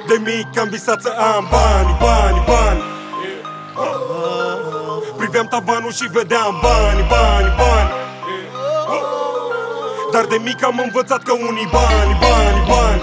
De mic am visat să am bani, bani, bani. Priveam tavanul și vedeam bani, bani, bani. Dar de mic am învățat că unii bani, bani, bani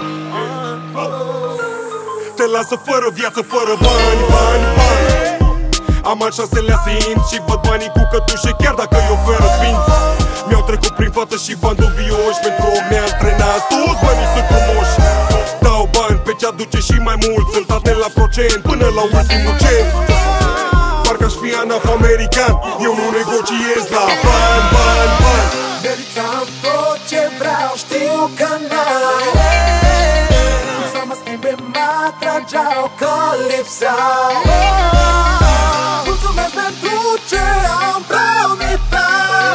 te lasă fără viață, fără bani, bani, bani. Am al 6-lea simț și văd banii cu cătușe, chiar dacă îi oferă sfinți. Mi-au trecut prin față și bani dubioși. Pentru om neantrenați, toți banii sunt frumoși. Dau bani pe ce aduce și mai mult. Sunt atent la procent până la ultimul cent. Parcă-aș fi anaf-american, eu nu negociez la bani, bani, bani. Meritam tot ce vreau, știu că n-ai. Să mă schimbe, m-atrageau că lipseau. Mulțumesc pentru ce am promitat.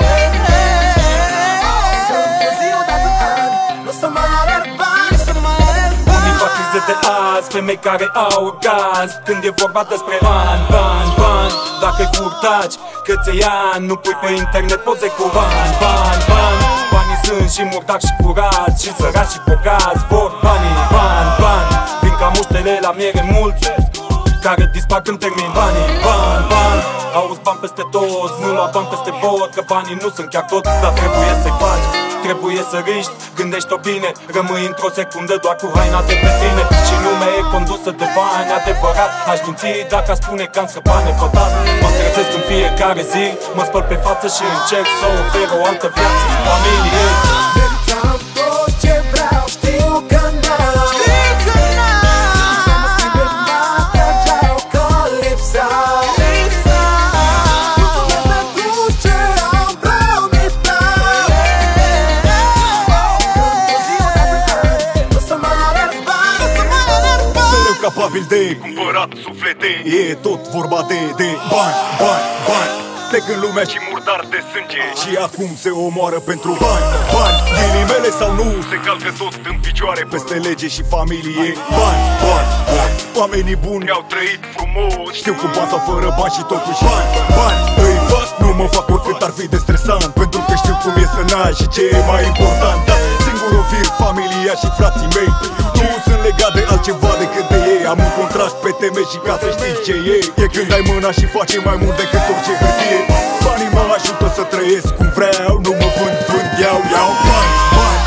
Că într-o zi odată ani n-o să mai alerg bani, să mai alerg bani. Unii fac crize de azi, femei care au orgaz când e vorba despre bani, bani, bani. Dacă-i furtaci, că ți-ai ani, nu pui pe internet poze cu bani, bani, bani. Banii sunt și murdaci și curați, și săraci și bogați vor banii, bani, bani. Vin ca muștele la miere mulți care dispar când termin banii, bani, bani. Auzi bani peste tot, nu lua bani peste bot, că banii nu sunt chiar tot, dar trebuie să-i faci. Trebuie să riști, gândești-o bine. Rămâi într-o secundă doar cu haina de pe tine. Și lumea e condusă de bani, adevărat. Aș minți dacă aș spune că am scăpat nepătat. Mă trezesc în fiecare zi, mă spăl pe față și încerc să ofer o altă viață familiei. Meritam tot ce vreau, știu că n-ai. Să mă schimbe, m-atrageau că lipseau. Mulțumesc pentru ce am promitat. Că într-o zi odată ani n-o să mai alerg bani, o să mai alerg bani. Mereu capabil de cumpărat suflete. E tot vorba de bani, bani, bani. Plec în lumea și murdar de sânge și acum se omoară pentru bani, bani. Ghilimele sau nu, se calcă tot în picioare peste lege și familie. Bani, bani, bani. Oamenii buni au trăit frumos, știu cum bani sau fără bani și totuși bani, bani. Îi fac, nu mă fac oricât ar fi de stresant, pentru că știu cum e să n-ai și ce e mai important. Dar singurul fir, familia și frații mei nu sunt legat de altceva decât de ei. Am un contract pe teme și ca să știi ce e. E când ai mâna și face mai mult decât orice hârtie. Banii mă ajută să trăiesc cum vreau, nu mă vând, iau, bani, bani.